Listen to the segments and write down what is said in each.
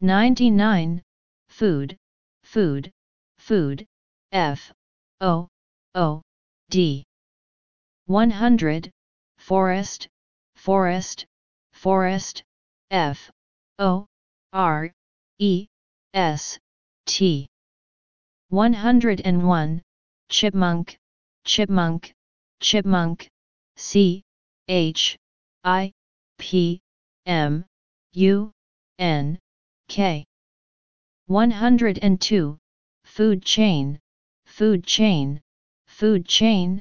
99. Food, food, food, F-O-O-D. 100. Forest, forest, forest, F-O-R-E-S-T. 101. Chipmunk, chipmunk, chipmunk, C-H-I-P-M-U-N-K. 102. Food chain, food chain, food chain,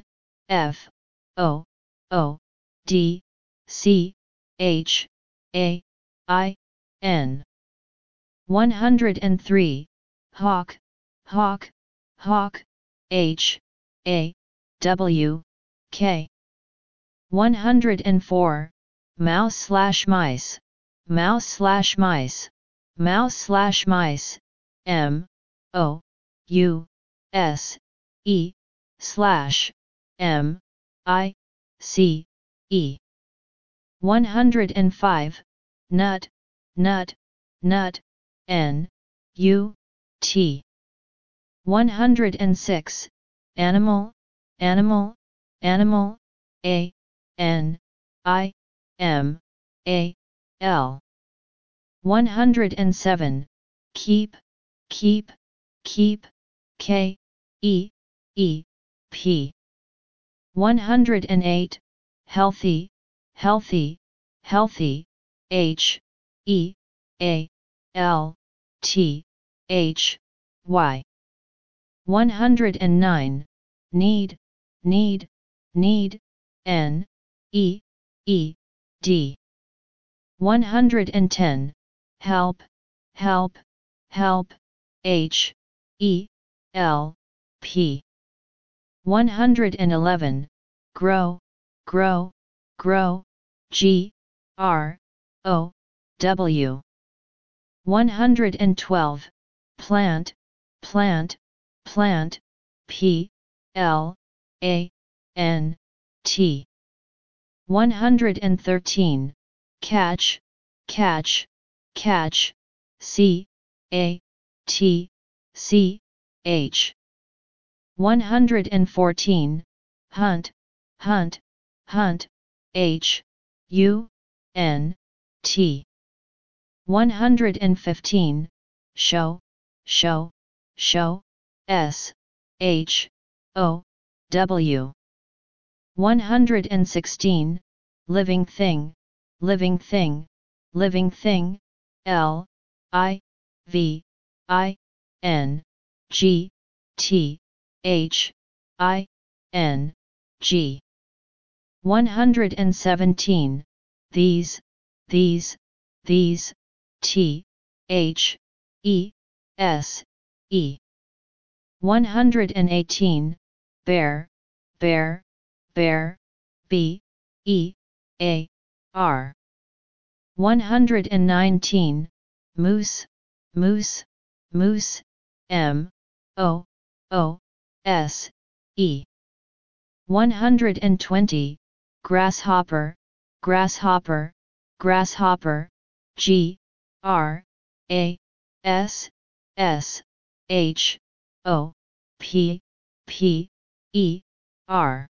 F-O-O-D-C-H-A-I-N. 103. Hawk, hawk, hawk, H-A-W-K. 104. Mouse slash mice, mouse slash mice, mouse slash mice, M-O-U-S-E, slash, M-I-C-E. 105. Nut, nut, nut, N-U-T. 106. Animal, animal, animal, A-N-I-M-A-L. 107. Keep, keep, keep, K-E-E-P. 108. Healthy, healthy, healthy, H-E-A-L-T-H-Y. 109. Need, need, need, N-E-E-D. 110. Help, help, help, H-E-L-P. 111. Grow, grow, grow, G-R-O-W. 112. Plant, plant, plant, P-L-A-N-T. 113. Catch, catch, catch, C-A-T-C-H. 114. Hunt, hunt, hunt, H-U-N-T. 115. Show, show, show, S-H-O-W. 116. Living thing, living thing, living thing, L-I-V-I-N-G-T-H-I-N-G. 117. These, these, these, T-H-E-S-E. 118. Bear, bear, bear, B-E-A-R. 119. Moose, moose, moose, M-O-O-S-E. 120. Grasshopper, grasshopper, grasshopper, G-R-A-S-S-H-O-P-P-E-R.